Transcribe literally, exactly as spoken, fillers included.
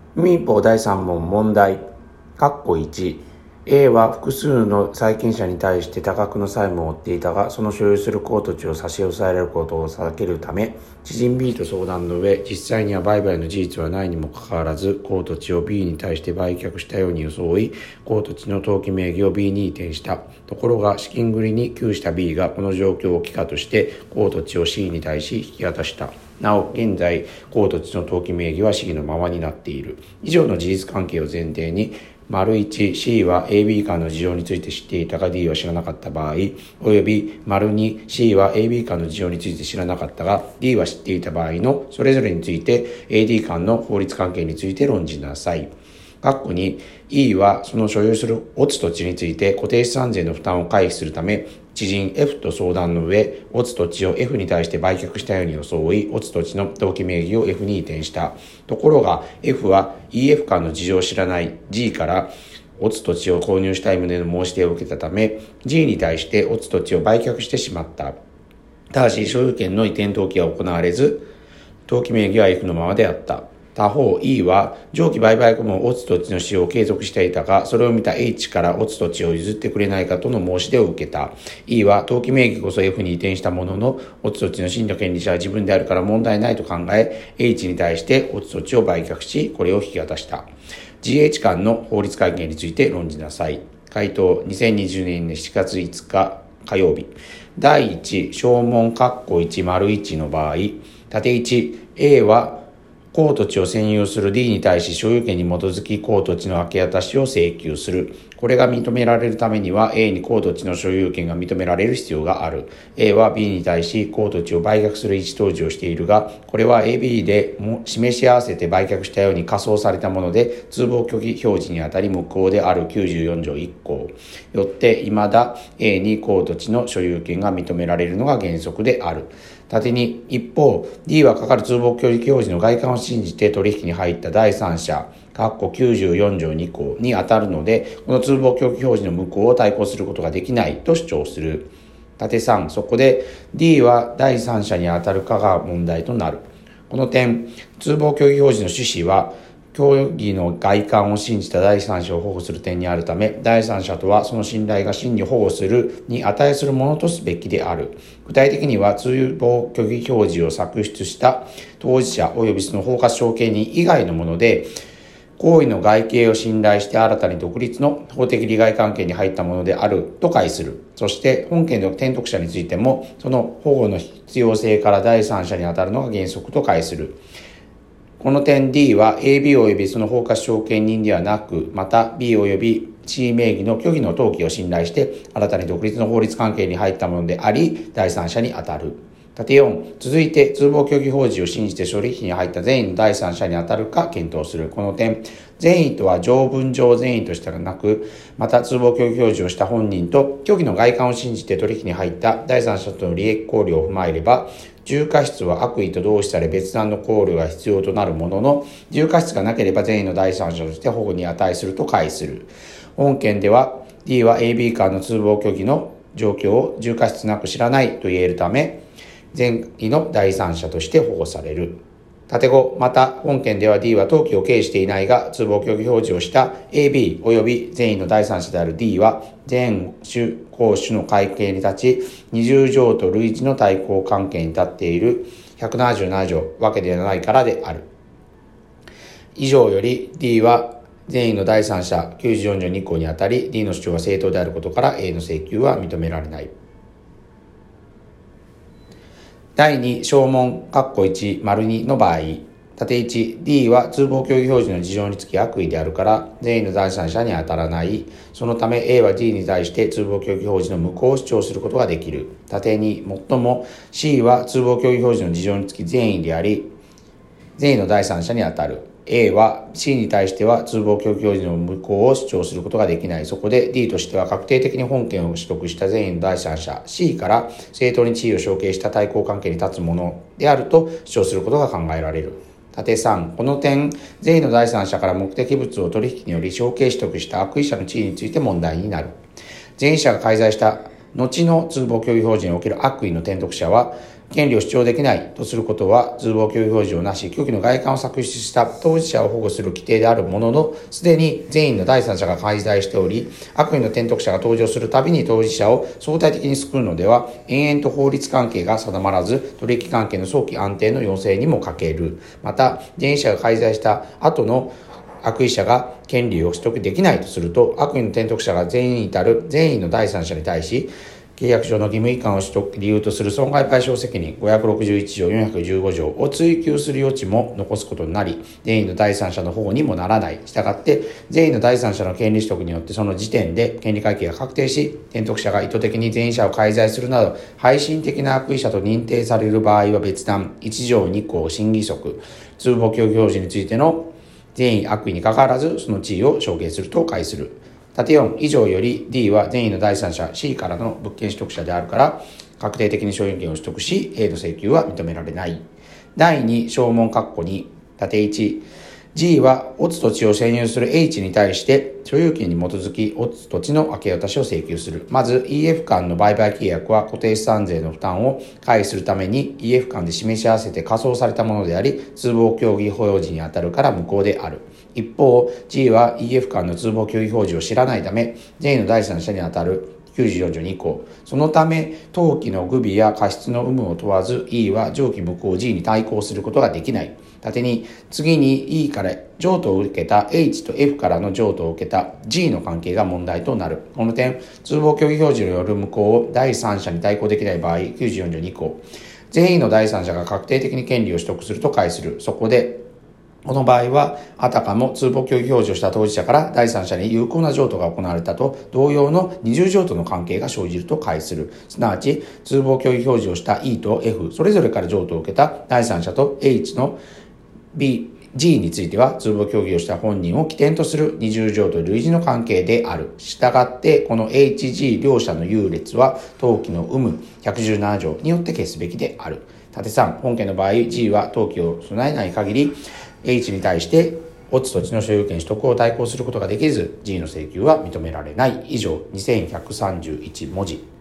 民法だいさん問問題。括弧いち。A は複数の債権者に対して多額の債務を負っていたが、その所有する公土地を差し押さえられることを避けるため、知人 B と相談の上、実際には売買の事実はないにもかかわらず、公土地を B に対して売却したように装い、公土地の登記名義を B に移転した。ところが、資金繰りに窮した B がこの状況を機可として、公土地を C に対し引き渡した。なお、現在、公土地の登記名義は C のままになっている。以上の事実関係を前提に、丸いち、C は エービー 間の事情について知っていたが D は知らなかった場合、および丸に、C は エービー 間の事情について知らなかったが D は知っていた場合のそれぞれについて エーディー 間の法律関係について論じなさい。括弧に E はその所有するオツ土地について固定資産税の負担を回避するため、知人 F と相談の上、オツ土地を F に対して売却したように装い、オツ土地の登記名義を F に移転した。ところが F は イーエフ 間の事情を知らない G からオツ土地を購入したい旨の申し出を受けたため、G に対してオツ土地を売却してしまった。ただし、所有権の移転登記は行われず、登記名義は F のままであった。他方 E は上記売買後もオツ土地の使用を継続していたが、それを見た H からオツ土地を譲ってくれないかとの申し出を受けた。E は登記名義こそ F に移転したものの、オツ土地の真の権利者は自分であるから問題ないと考え、H に対してオツ土地を売却し、これを引き渡した。ジーエイチ 間の法律関係について論じなさい。回答にせんにじゅうねんのしちがついつか火曜日。だいいち、小問括弧いち丸いちの場合、縦いち、A は公土地を占有する D に対し所有権に基づき公土地の明け渡しを請求する。これが認められるためには A に公土地の所有権が認められる必要がある。A は B に対し公土地を売却する意思表示をしているが、これは エービー でも示し合わせて売却したように仮装されたもので、通報拒否表示にあたり無効であるきゅうじゅうよん条いっ項。よって未だ A に公土地の所有権が認められるのが原則である。縦に、一方 D はかかる通報拒否表示の外観を信じて取引に入った第三者きゅうじゅうよん条に項に当たるので、この通報拒否表示の無効を対抗することができないと主張する。縦さん、そこで D は第三者に当たるかが問題となる。この点、通報拒否表示の趣旨は協議の外観を信じた第三者を保護する点にあるため、第三者とはその信頼が真に保護するに値するものとすべきである。具体的には、通報拒否表示を作出した当事者及びその包括承継人以外のもので、行為の外形を信頼して新たに独立の法的利害関係に入ったものであると解する。そして本件の転得者についても、その保護の必要性から第三者に当たるのが原則と解する。この点 D は エービー 及びその包括承継人ではなく、また B 及び C 名義の虚偽の登記を信頼して新たに独立の法律関係に入ったものであり、第三者に当たる。縦よん、続いて通報拒否表示を信じて処理費に入った善意の第三者に当たるか検討する。この点、善意とは条文上善意としてはなく、また通報拒否表示をした本人と虚偽の外観を信じて取引に入った第三者との利益考慮を踏まえれば、重過失は悪意と同視され別段の考慮が必要となるものの、重過失がなければ善意の第三者として保護に値すると解する。本件では D は エービー 間の通報拒否の状況を重過失なく知らないと言えるため、善意の第三者として保護される。縦ご、また本件では D は登記を経営していないが通報拒否表示をした エービー 及び善意の第三者である D は前種後種の関係に立ち、二重条と類似の対抗関係に立っているひゃくななじゅうなな条わけではないからである。以上より D は善意の第三者きゅうじゅうよん条に項にあたり D の主張が正当であることから A の請求は認められない。だいに小問括弧いち丸にの場合、縦いち D は通報拒否表示の事情につき悪意であるから善意の第三者に当たらない。そのため A は D に対して通報拒否表示の無効を主張することができる。縦にもっとも C は通報拒否表示の事情につき善意であり善意の第三者に当たる。A は C に対しては通報拒否表示の無効を主張することができない。そこで D としては確定的に本件を取得した善意の第三者 C から正当に地位を承継した対抗関係に立つものであると主張することが考えられる。縦さん、この点、善意の第三者から目的物を取引により承継取得した悪意者の地位について問題になる。善意者が介在した後の通報拒否表示における悪意の転得者は権利を主張できないとすることは、通報虚偽表示をなし、虚偽の外観を作出した当事者を保護する規定であるものの、すでに善意の第三者が介在しており、悪意の転得者が登場するたびに当事者を相対的に救うのでは、延々と法律関係が定まらず、取引関係の早期安定の要請にも欠ける。また、善意者が介在した後の悪意者が権利を取得できないとすると、悪意の転得者が善意に至る善意の第三者に対し、契約上の義務違反を取得理由とする損害賠償責任ごひゃくろくじゅういち条よんひゃくじゅうご条を追及する余地も残すことになり、善意の第三者の保護にもならない。したがって、善意の第三者の権利取得によってその時点で権利関係が確定し、転得者が意図的に善意者を介在するなど、背信的な悪意者と認定される場合は別段、いち条に項審議則、通報虚偽表示についての善意悪意に関わらず、その地位を承継すると解する。縦よん以上より D は善意の第三者 C からの物件取得者であるから確定的に所有権を取得し A の請求は認められない。だいに小問括弧に縦いち G はオツ土地を占有する H に対して所有権に基づきオツ土地の明け渡しを請求する。まず イーエフ 間の売買契約は固定資産税の負担を回避するために イーエフ 間で示し合わせて仮装されたものであり、通報協議表示にあたるから無効である。一方 G は イーエフ 間の通報協議表示を知らないため善意の第三者にあたるきゅうじゅうよん条に項、そのため当期の具備や過失の有無を問わず E は上記無効 G に対抗することができない。縦に次に E から譲渡を受けた H と F からの譲渡を受けた G の関係が問題となる。この点、通報協議表示による無効を第三者に対抗できない場合、きゅうじゅうよん条に項、善意の第三者が確定的に権利を取得すると解する。そこでこの場合は、あたかも通報協議表示をした当事者から第三者に有効な譲渡が行われたと同様の二重譲渡の関係が生じると解する。すなわち、通報協議表示をした E と F、それぞれから譲渡を受けた第三者と H の B、G については、通報協議をした本人を起点とする二重譲渡類似の関係である。したがって、この エイチジー 両者の優劣は、当期の有無ひゃくじゅうなな条によって消すべきである。縦さん、本件の場合、G は当期を備えない限り、H に対して、オツ土地の所有権取得を対抗することができず、G の請求は認められない。以上、にせんひゃくさんじゅういち文字。